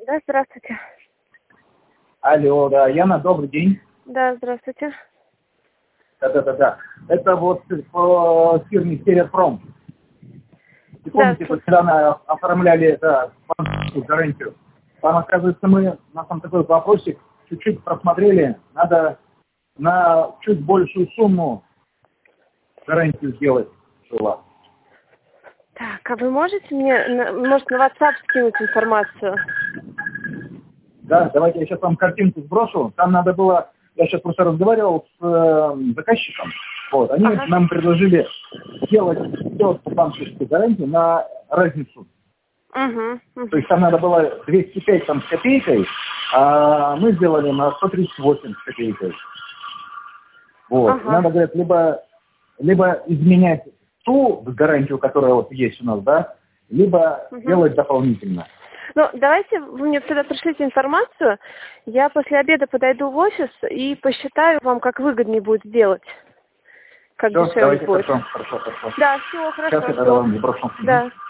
Да, здравствуйте. Алло, да, Яна, добрый день. Да, здравствуйте. Да. Это вот по фирме Стереопром. Вы помните, Да, когда оформляли банковскую гарантию? Там, оказывается, у нас там такой вопросик, чуть-чуть просмотрели, надо на чуть большую сумму гарантию сделать у вас. так, а вы можете мне, может, на WhatsApp скинуть информацию? Да, давайте я сейчас вам картинку сброшу. Там надо было, я сейчас просто разговаривал с заказчиком. Вот, они нам предложили сделать все по банковской гарантии на разницу. То есть там надо было 205 там, с копейкой, а мы сделали на 138 с копейкой. Вот. Надо, говорят, либо изменять ту гарантию, которая вот есть у нас, да, либо делать дополнительно. Ну, давайте вы мне тогда пришлите информацию, я после обеда подойду в офис и посчитаю вам, как выгоднее будет сделать. Как Все, дешевле давайте, будет. хорошо. Да, все, хорошо. Сейчас я тогда вам сброшу. Да.